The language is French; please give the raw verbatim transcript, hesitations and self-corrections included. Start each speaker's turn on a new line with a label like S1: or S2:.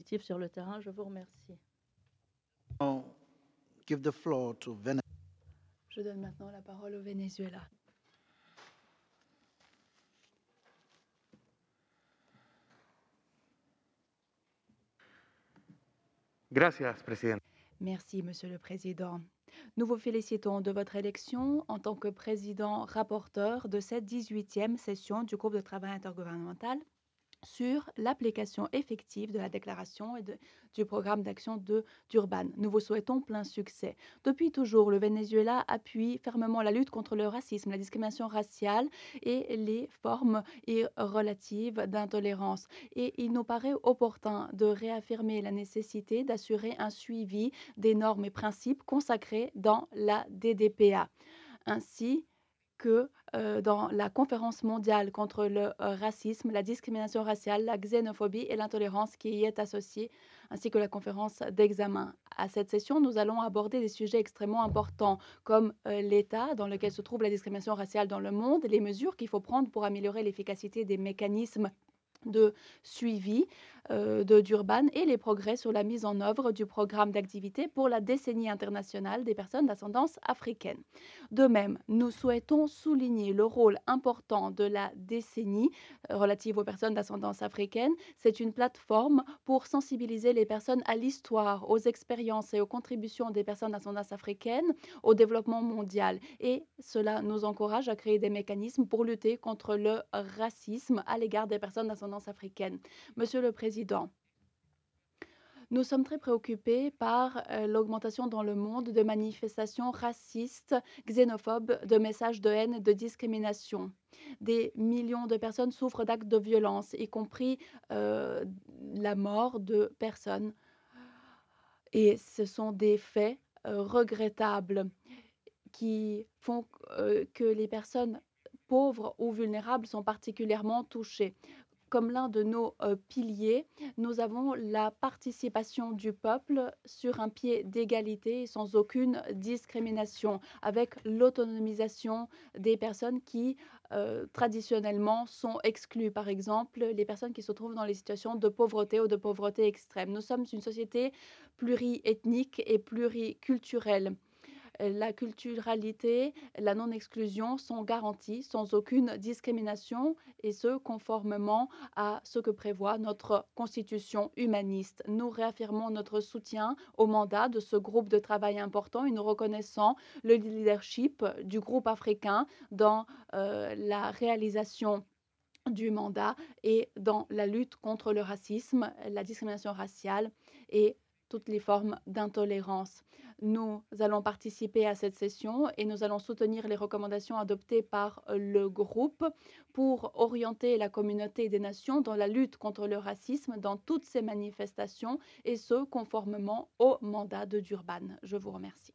S1: positif sur le terrain. Je vous remercie.
S2: Now give the floor to Venezuela.
S3: Je donne maintenant la parole au Venezuela.
S4: Gracias, presidente.
S3: Merci, Monsieur le Président. Nous vous félicitons de votre élection en tant que président rapporteur de cette dix-huitième session du groupe de travail intergouvernemental sur l'application effective de la déclaration et de, du programme d'action de Durban. Nous vous souhaitons plein succès. Depuis toujours, le Venezuela appuie fermement la lutte contre le racisme, la discrimination raciale et les formes relatives d'intolérance. Et il nous paraît opportun de réaffirmer la nécessité d'assurer un suivi des normes et principes consacrés dans la D D P A. Ainsi, que euh, dans la conférence mondiale contre le euh, racisme, la discrimination raciale, la xénophobie et l'intolérance qui y est associée, ainsi que la conférence d'examen. À cette session, nous allons aborder des sujets extrêmement importants comme euh, l'état dans lequel se trouve la discrimination raciale dans le monde, les mesures qu'il faut prendre pour améliorer l'efficacité des mécanismes de suivi euh, de Durban et les progrès sur la mise en œuvre du programme d'activité pour la décennie internationale des personnes d'ascendance africaine. De même, nous souhaitons souligner le rôle important de la décennie euh, relative aux personnes d'ascendance africaine. C'est une plateforme pour sensibiliser les personnes à l'histoire, aux expériences et aux contributions des personnes d'ascendance africaine au développement mondial. Et cela nous encourage à créer des mécanismes pour lutter contre le racisme à l'égard des personnes d'ascendance africaine. Monsieur le Président, nous sommes très préoccupés par euh, l'augmentation dans le monde de manifestations racistes, xénophobes, de messages de haine, de discrimination. Des millions de personnes souffrent d'actes de violence, y compris euh, la mort de personnes. Et ce sont des faits euh, regrettables qui font euh, que les personnes pauvres ou vulnérables sont particulièrement touchées. Comme l'un de nos euh, piliers, nous avons la participation du peuple sur un pied d'égalité sans aucune discrimination, avec l'autonomisation des personnes qui euh, traditionnellement sont exclues, par exemple les personnes qui se trouvent dans les situations de pauvreté ou de pauvreté extrême. Nous sommes une société pluriethnique et pluriculturelle. La culturalité, la non-exclusion sont garanties sans aucune discrimination et ce, conformément à ce que prévoit notre constitution humaniste. Nous réaffirmons notre soutien au mandat de ce groupe de travail important et nous reconnaissons le leadership du groupe africain dans euh, la réalisation du mandat et dans la lutte contre le racisme, la discrimination raciale et toutes les formes d'intolérance. Nous allons participer à cette session et nous allons soutenir les recommandations adoptées par le groupe pour orienter la communauté des nations dans la lutte contre le racisme dans toutes ces manifestations et ce, conformément au mandat de Durban. Je vous remercie.